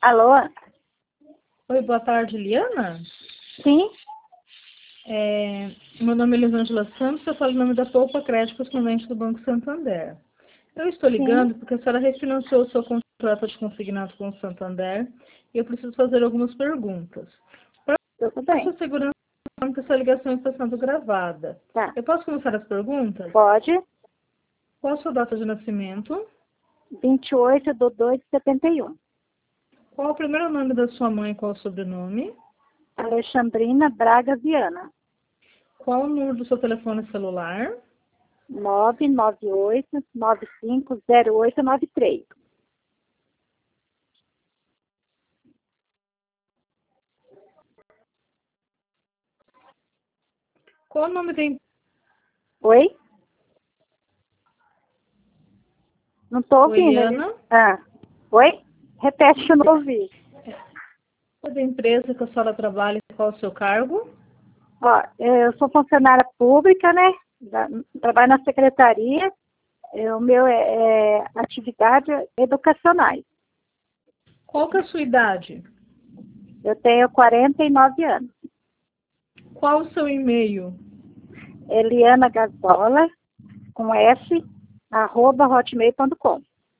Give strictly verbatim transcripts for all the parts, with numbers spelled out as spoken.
Alô? Oi, boa tarde, Liana. Sim? É, meu nome é Elisângela Santos, eu falo em nome da Poupa Crédito, correspondente do Banco Santander. Eu estou Sim. ligando porque a senhora refinanciou o seu contrato de consignado com o Santander e eu preciso fazer algumas perguntas. Para Tudo a bem. sua segurança, que essa ligação está sendo gravada. Tá. Eu posso começar as perguntas? Pode. Qual a sua data de nascimento? vinte e oito de dois de setenta e um. Qual o primeiro nome da sua mãe e qual o sobrenome? Alexandrina Braga Viana. Qual o número do seu telefone celular? nove nove oito nove cinco zero oito nove três. Qual o nome da em- Oi? Não estou Oi, ouvindo. Ele... Liana? Ah. Oi? Repete que eu não ouvi. Qual a empresa que a senhora trabalha e qual o seu cargo? Ó, eu sou funcionária pública, né? Da- Trabalho na secretaria. É, O meu é, é atividade educacionais. Qual que é a sua idade? Eu tenho quarenta e nove anos. Qual o seu e-mail? Eliana Gazola, com S, arroba hotmail ponto com.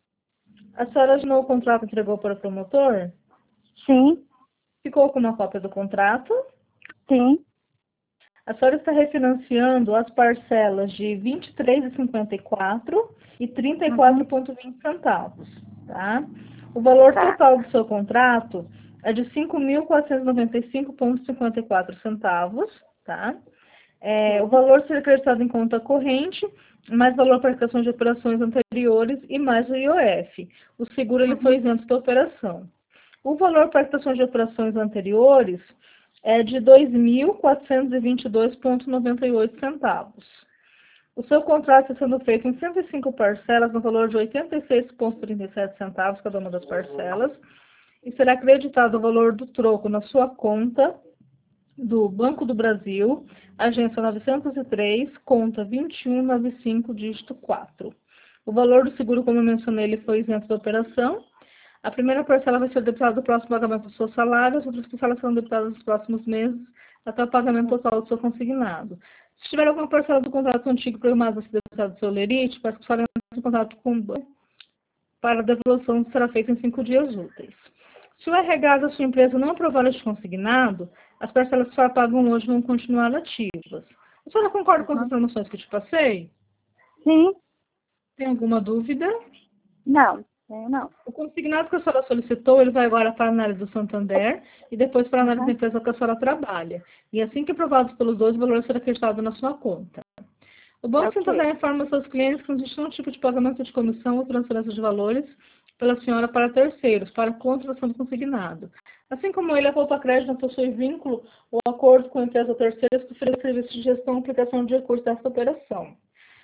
A senhora assinou o contrato e entregou para o promotor? Sim, Ficou com uma cópia do contrato? sim. A senhora está refinanciando as parcelas de vinte e três vírgula cinquenta e quatro e trinta e quatro Uhum, vírgula vinte centavos, tá? O valor tá. total do seu contrato é de cinco mil quatrocentos e noventa e cinco vírgula cinquenta e quatro centavos, tá? É, o Sim. valor será acreditado em conta corrente, mais valor para questão de operações anteriores e mais o I O F. O seguro ele foi Uhum, isento da operação. O valor para questão de operações anteriores é de dois mil quatrocentos e vinte e dois vírgula noventa e oito centavos. O seu contrato está sendo feito em cento e cinco parcelas no valor de oitenta e seis vírgula trinta e sete centavos cada uma das parcelas e será acreditado o valor do troco na sua conta do Banco do Brasil, agência novecentos e três, conta vinte e um noventa e cinco, dígito quatro. O valor do seguro, como eu mencionei, ele foi isento da operação. A primeira parcela vai ser debitada do próximo pagamento do seu salário, as outras parcelas serão debitadas nos próximos meses, até o pagamento total do seu consignado. Se tiver alguma parcela do contrato antigo programada a ser debitada do seu lerite, peço que o senhor entre em contato com o banco para a devolução será feita em cinco dias úteis. Se o R H da sua empresa não aprovar este consignado, as parcelas que a senhora pagam hoje vão continuar ativas. A senhora concorda com as uhum. informações que eu te passei? Sim, Tem alguma dúvida? não, tenho não. O consignado que a senhora solicitou, ele vai agora para a análise do Santander e depois para a análise da Uhum, empresa que a senhora trabalha. E assim que aprovados pelos dois, o valor será acreditado na sua conta. O Banco ok. Santander informa seus clientes que não existe nenhum tipo de pagamento de comissão ou transferência de valores pela senhora para terceiros, para a contratação do consignado. Assim como ele, a Poupa Crédito não possui vínculo ou acordo com a empresa terceira que oferece serviços de gestão e aplicação de recursos desta operação.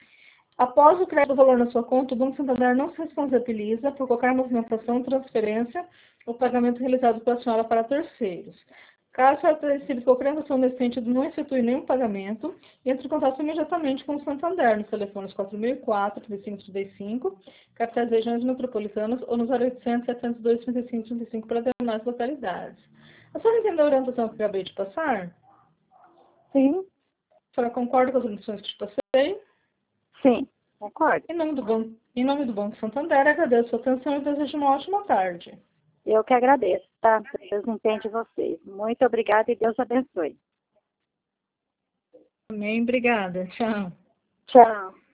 Após o crédito do valor na sua conta, o Banco Santander não se responsabiliza por qualquer movimentação, transferência ou pagamento realizado pela senhora para terceiros. Caso a tenha recebido qualquer ação nesse sentido, não institui nenhum pagamento, entre em contato imediatamente com o Santander, nos telefones quatro mil e quatro, trinta e cinco trinta e cinco, capitais regiões metropolitanas, ou nos oitocentos, setecentos e dois, trinta e cinco trinta e cinco para demais localidades. A senhora entendeu a orientação que eu acabei de passar? Sim, A senhora concorda com as orientações que te passei? sim, concordo. Em nome do Banco, em nome do Banco Santander, agradeço a sua atenção e desejo uma ótima tarde. Eu que agradeço, tá? Deus entende vocês. Muito obrigada e Deus abençoe. Amém, obrigada. Tchau. Tchau.